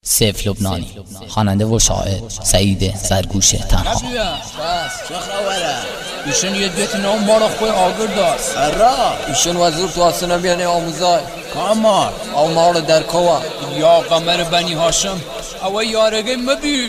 سیف لبنانی، خواننده و شاعر سعید زرگوش تنها. بس چه خبره؟ ایشون یه دیت نام ما رو خوی آگر داشت. ایشون وزیر تو آسنا بیانه آموزای کامار آمار در کوا یا قمر بنی هاشم او یارگه مبی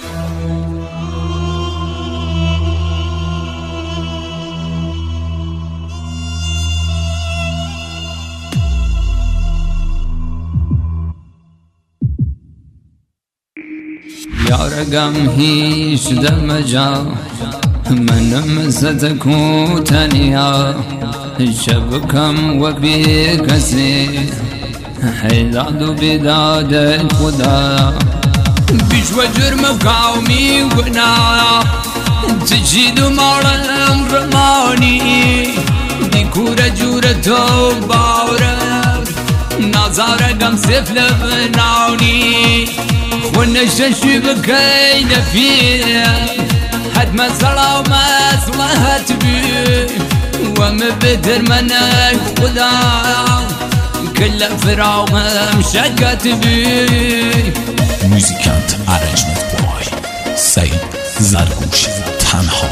یارگم هیچ دم جا منم ستکو تنیا شبکم و بی کسی حیداد و بیداد خدا بیش و جرم قومی گناه تجید مارم رمانی دیکور جور تو بارم نظارگم سیف لبنانی ونششي بكيد فيه حد ما صلاة ومصلحة بيه ومبدر منك خدا كل فراغ مشقت بيه. موزیکانت ارنجمنت بای سعید زرگوش تنها.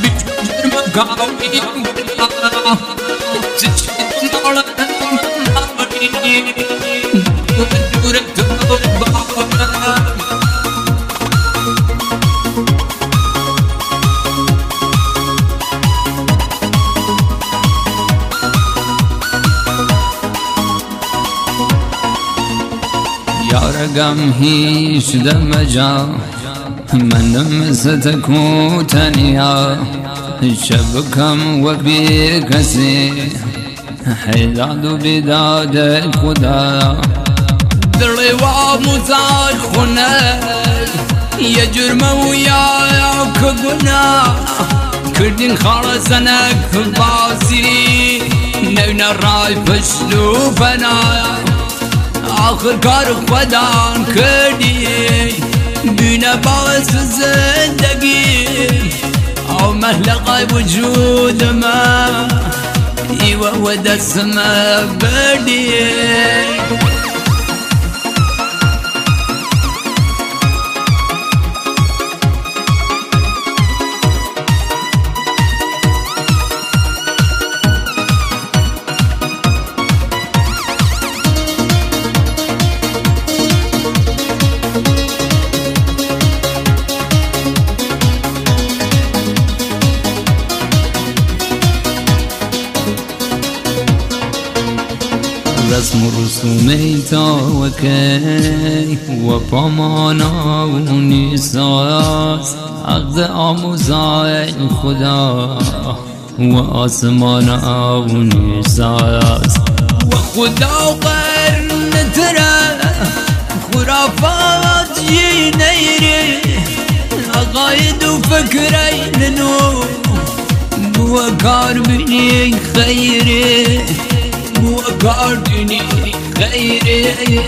یارگم هیچ دم جا منم ستکو تنیا شبکم و بی کسی حیداد و بیداد خدا دلی و موزار خونه یه جرم و یا که گناه کردین خالصنک بازی نوین رای پشلو فنا آخر کار خودان کردی بینه باعث زندگی او محلقه وجود ما ایوه و دست ما بردی. رسم و رسوم تا و کی و پامانا و نیساز عقد آموزای خدا و آسمانا و نیساز و خدا قرن تره خرافات جی نیری عقاید و فکرین نو بو کار بینی خیری وقعدني غيري.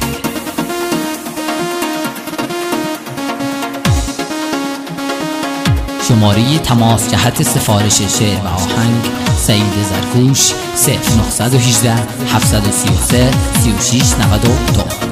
شماره تماس جهت سفارش شعر و آهنگ سعید زرگوش 0918 733 3692.